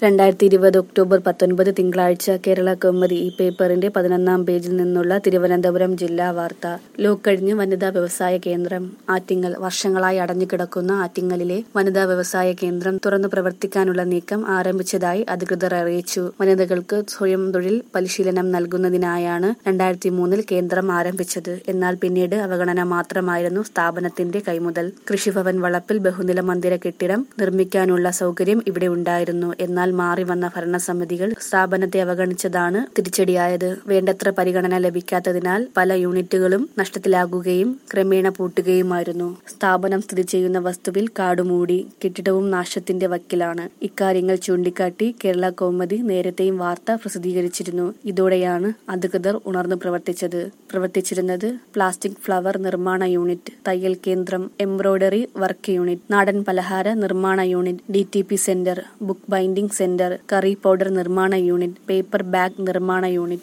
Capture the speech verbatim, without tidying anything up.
രണ്ടായിരത്തി ഇരുപത് ഒക്ടോബർ പത്തൊൻപത് തിങ്കളാഴ്ച കേരള കൗമുദി ഈ പേപ്പറിന്റെ പതിനൊന്നാം പേജിൽ നിന്നുള്ള തിരുവനന്തപുരം ജില്ലാ വാർത്ത. ലോക്ക് കഴിഞ്ഞ് വനിതാ വ്യവസായ കേന്ദ്രം ആറ്റിങ്ങൽ. വർഷങ്ങളായി അടഞ്ഞുകിടക്കുന്ന ആറ്റിങ്ങലിലെ വനിതാ വ്യവസായ കേന്ദ്രം തുറന്നു പ്രവർത്തിക്കാനുള്ള നീക്കം ആരംഭിച്ചതായി അധികൃതർ അറിയിച്ചു. വനിതകൾക്ക് സ്വയം തൊഴിൽ പരിശീലനം നൽകുന്നതിനായാണ് രണ്ടായിരത്തി മൂന്നിൽ കേന്ദ്രം ആരംഭിച്ചത്. എന്നാൽ പിന്നീട് അവഗണന മാത്രമായിരുന്നു സ്ഥാപനത്തിന്റെ കൈമുതൽ. കൃഷിഭവൻ വളപ്പിൽ ബഹുനില മന്ദിര കെട്ടിടം നിർമ്മിക്കാനുള്ള സൗകര്യം ഇവിടെ ഉണ്ടായിരുന്നു. എന്നാൽ മാറി വന്ന ഭരണസമിതികൾ സ്ഥാപനത്തെ അവഗണിച്ചതാണ് തിരിച്ചടിയായത്. വേണ്ടത്ര പരിഗണന ലഭിക്കാത്തതിനാൽ പല യൂണിറ്റുകളും നഷ്ടത്തിലാകുകയും ക്രമേണ പൂട്ടുകയുമായിരുന്നു. സ്ഥാപനം സ്ഥിതി ചെയ്യുന്ന വസ്തുവിൽ കാടുമൂടി, കെട്ടിടവും നാശത്തിന്റെ വക്കിലാണ്. ഇക്കാര്യങ്ങൾ ചൂണ്ടിക്കാട്ടി കേരള കൗമുദി നേരത്തെയും വാർത്ത പ്രസിദ്ധീകരിച്ചിരുന്നു. ഇതോടെയാണ് അധികൃതർ ഉണർന്നു പ്രവർത്തിച്ചത്. പ്രവർത്തിച്ചിരുന്നത് പ്ലാസ്റ്റിക് ഫ്ലവർ നിർമ്മാണ യൂണിറ്റ്, തയ്യൽ കേന്ദ്രം, എംബ്രോയ്ഡറി വർക്ക് യൂണിറ്റ്, നാടൻ പലഹാര നിർമ്മാണ unit, D T P centre, book binding centre, curry powder നിർമ്മാണ യൂണിറ്റ്, പേപ്പർ ബാഗ് നിർമ്മാണ യൂണിറ്റ്